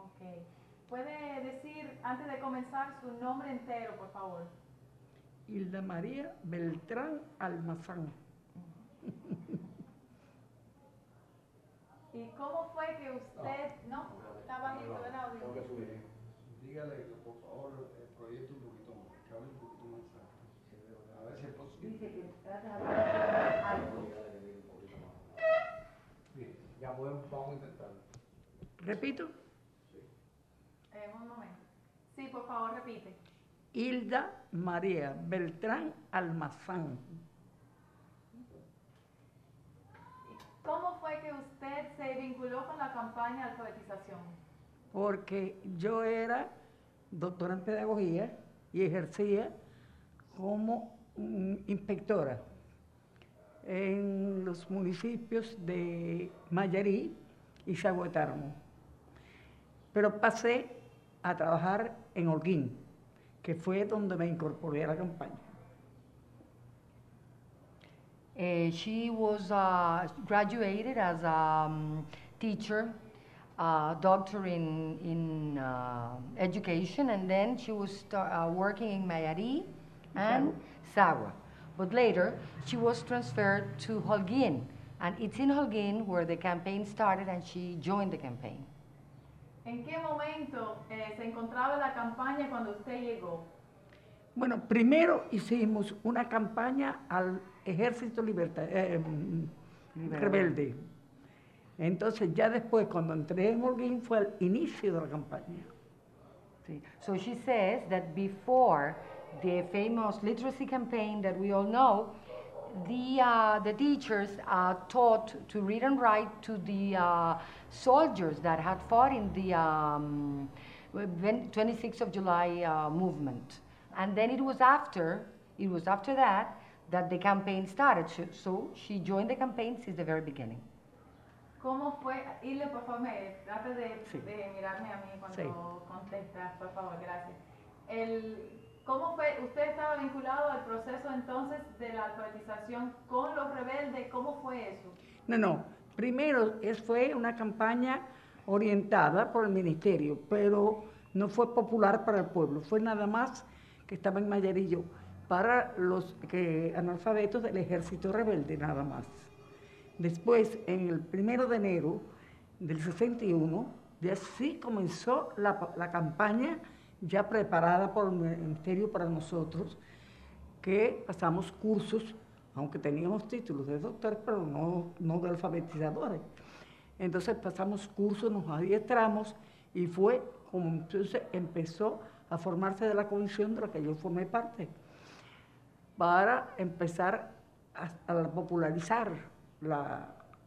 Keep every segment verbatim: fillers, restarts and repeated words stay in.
Ok. ¿Puede decir, antes de comenzar, su nombre entero, por favor? Hilda María Beltrán Almazán. ¿Y cómo fue que usted, no, no está bajito el audio? Tengo que subir. Dígale, por favor, el proyecto un poquito más, que hable un poquito más alto. A ver si es posible. Dice que trata de hablar alto. Bien, ya podemos, vamos a intentarlo. Repito, Eh, un momento. Sí, por favor, repite. Hilda María Beltrán Almazán. ¿Cómo fue que usted se vinculó con la campaña de alfabetización? Porque yo era doctora en pedagogía y ejercía como mm, inspectora en los municipios de Mayarí y Zaguatáramo. Pero pasé a trabajar en Holguín, que fue donde me incorporé a la campaña. Uh, she was uh, graduated as a um, teacher, uh, doctor in, in uh, education, and then she was start, uh, working in Mayari and Sagua. But later, she was transferred to Holguín, and it's in Holguín where the campaign started, and she joined the campaign. ¿En qué momento eh, se encontraba la campaña cuando usted llegó? Bueno, primero hicimos una campaña al Ejército Liberta eh, Rebelde. Entonces, ya después, cuando entré en Holguín, fue el inicio de la campaña. Sí. So she says that before the famous literacy campaign that we all know, the, uh, the teachers uh, taught to read and write to the uh, soldiers that had fought in the um, twenty-sixth of July uh, movement. And then it was after, it was after that, that the campaign started. So she joined the campaign since the very beginning. ¿Cómo fue? Ile, por favor, me trate de, Sí. de mirarme a mí cuando Sí. contestas, por favor, gracias. El, ¿Cómo fue? ¿Usted estaba vinculado al proceso entonces de la alfabetización con los rebeldes? ¿Cómo fue eso? No, no. Primero es, fue una campaña orientada por el ministerio, pero no fue popular para el pueblo. Fue nada más que estaba en Mayarillo para los que, analfabetos del ejército rebelde, nada más. Después, en el primero de enero del sesenta y uno, ya sí comenzó la, la campaña ya preparada por el ministerio para nosotros, que pasamos cursos, aunque teníamos títulos de doctor, pero no, no de alfabetizadores. Entonces pasamos cursos, nos adiestramos y fue como entonces empezó a formarse de la comisión de la que yo formé parte, para empezar a, a popularizar la...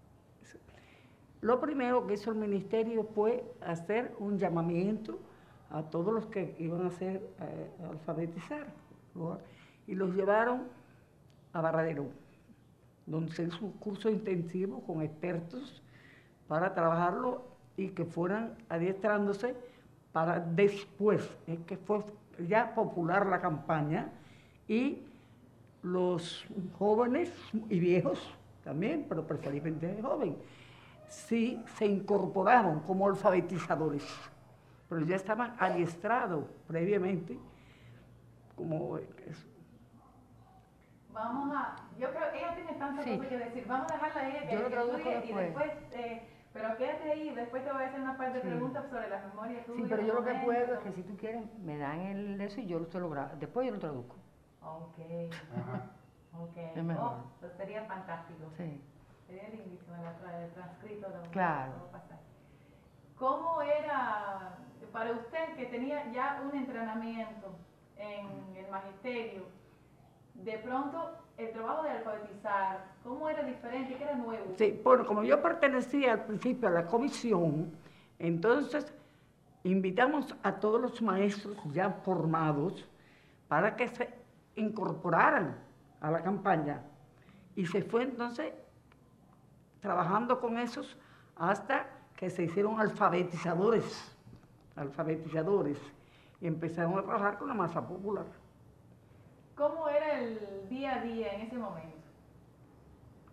Lo primero que hizo el ministerio fue hacer un llamamiento a todos los que iban a ser eh, alfabetizar, ¿no? Y los llevaron a Varadero, donde se hizo un curso intensivo con expertos para trabajarlo y que fueran adiestrándose para después, es que fue ya popular la campaña y los jóvenes y viejos también, pero preferiblemente jóvenes, sí se incorporaron como alfabetizadores, pero ya estaban adiestrados previamente como eso. Vamos a, yo creo que ella tiene tantas Sí. cosas que decir, vamos a dejarla a ella que, Yo lo que traduzco estudie y después. después, eh, pero quédate ahí, después te voy a hacer una parte de Sí. preguntas sobre la memoria tuya. Sí, pero yo lo que momentos. puedo es que si tú quieres, me dan el eso y yo usted lo grabo. Después yo lo traduzco. Ok, Ajá. ok. Es mejor. Oh, eso sería fantástico. Sí. Sería lindísimo el tra- el transcrito de Claro. de los pasajes. ¿Cómo era para usted que tenía ya un entrenamiento en el magisterio, de pronto el trabajo de alfabetizar, cómo era diferente, qué era nuevo? Sí, bueno, como yo pertenecía al principio a la comisión, entonces invitamos a todos los maestros ya formados para que se incorporaran a la campaña. Y se fue entonces trabajando con esos hasta que se hicieron alfabetizadores, alfabetizadores, y empezaron a trabajar con la masa popular. ¿Cómo era el día a día en ese momento?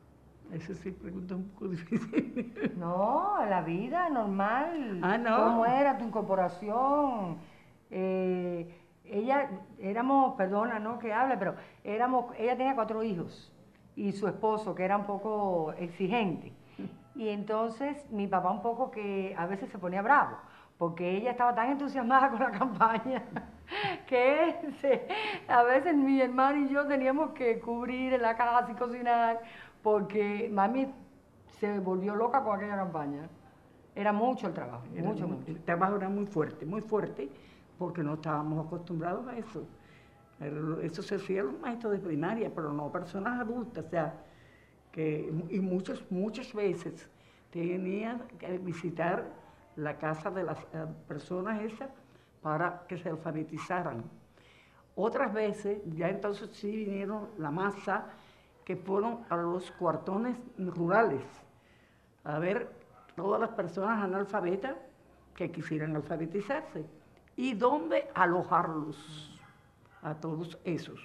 Eso sí, pregunta un poco difícil. No, la vida normal. Ah, no. ¿Cómo era tu incorporación? Eh, ella, éramos, perdona, no que hable, pero éramos, ella tenía cuatro hijos y su esposo, que era un poco exigente. Y entonces mi papá un poco que a veces se ponía bravo, porque ella estaba tan entusiasmada con la campaña que se- a veces mi hermano y yo teníamos que cubrir en la casa y cocinar, porque mami se volvió loca con aquella campaña. Era mucho el trabajo, Era mucho, muy- mucho. El trabajo era muy fuerte, muy fuerte, porque no estábamos acostumbrados a eso. Pero eso se hacía los maestros de primaria, pero no personas adultas, o sea, que, y muchos, muchas veces tenían que visitar la casa de las eh, personas esas para que se alfabetizaran. Otras veces, ya entonces sí vinieron la masa, que fueron a los cuartones rurales, a ver todas las personas analfabetas que quisieran alfabetizarse y dónde alojarlos a todos esos.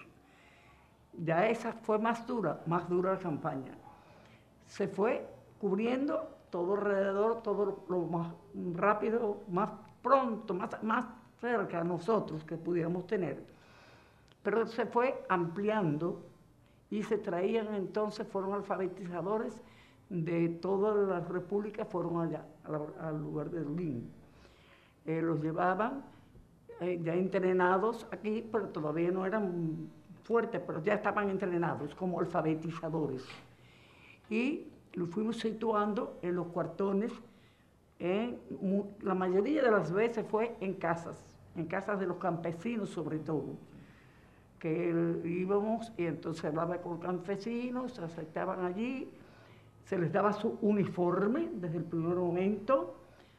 Ya esa fue más dura, más dura la campaña. Se fue cubriendo todo alrededor, todo lo más rápido, más pronto, más, más cerca a nosotros que pudiéramos tener. Pero se fue ampliando y se traían entonces, fueron alfabetizadores de toda la república, fueron allá, al, al lugar de Lin. Eh, los llevaban eh, ya entrenados aquí, pero todavía no eran fuertes, pero ya estaban entrenados como alfabetizadores. Y los fuimos situando en los cuartones, en, la mayoría de las veces fue en casas, en casas de los campesinos sobre todo, que íbamos y entonces hablaba con campesinos, se aceptaban allí, se les daba su uniforme desde el primer momento,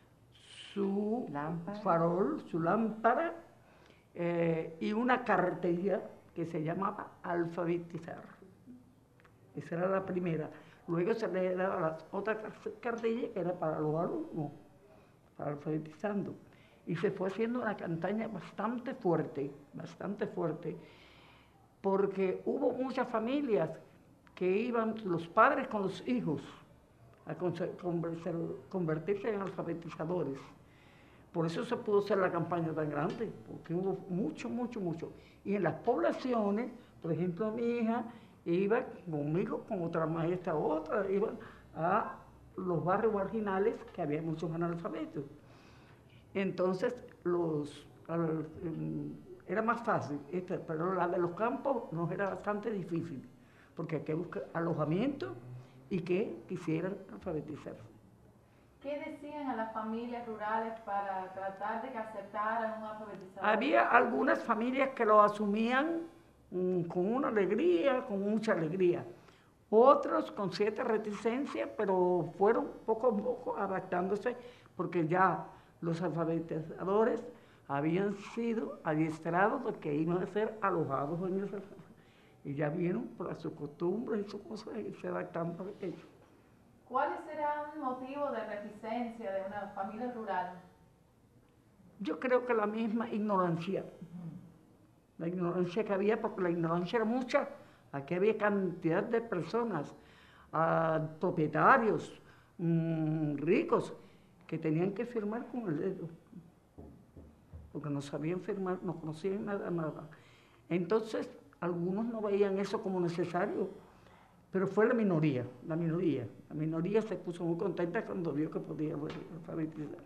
su Lámpara. farol, su lámpara eh, y una cartilla que se llamaba alfabetizar. Esa era la primera. Luego se le daba la otra cartilla que era para los alumnos, para alfabetizando. Y se fue haciendo una campaña bastante fuerte, bastante fuerte, porque hubo muchas familias que iban, los padres con los hijos, a convertirse en alfabetizadores. Por eso se pudo hacer la campaña tan grande, porque hubo mucho, mucho, mucho. Y en las poblaciones, por ejemplo, mi hija iba conmigo, con otra maestra, otra, iban a los barrios marginales, que había muchos analfabetos. Entonces, los, al, era más fácil, este, pero la de los campos nos era bastante difícil, porque hay que buscar alojamiento y que quisieran alfabetizarse. ¿Qué decían a las familias rurales para tratar de que aceptaran un alfabetizador? Había algunas familias que lo asumían mm, con una alegría, con mucha alegría. Otros con cierta reticencia, pero fueron poco a poco adaptándose, porque ya los alfabetizadores habían sido adiestrados de que iban a ser alojados en el y ya vieron por sus costumbres y sus cosas y se adaptaron a ellos. ¿Cuál será un motivo de reticencia de una familia rural? Yo creo que la misma ignorancia. La ignorancia que había, porque la ignorancia era mucha. Aquí había cantidad de personas, uh, propietarios, mmm, ricos, que tenían que firmar con el dedo, porque no sabían firmar, no conocían nada, nada. Entonces, algunos no veían eso como necesario, pero fue la minoría, la minoría. La minoría se puso muy contenta cuando vio que podía alfabetizar.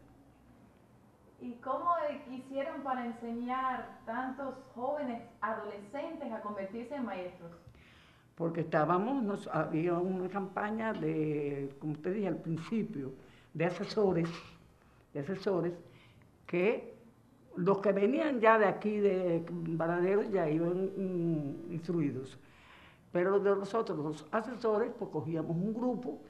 ¿Y cómo hicieron para enseñar tantos jóvenes adolescentes a convertirse en maestros? Porque estábamos, nos, había una campaña de, como te dije al principio, de asesores, de asesores, que los que venían ya de aquí, de Banaderos, ya iban mm, instruidos. Pero de nosotros, los asesores, pues cogíamos un grupo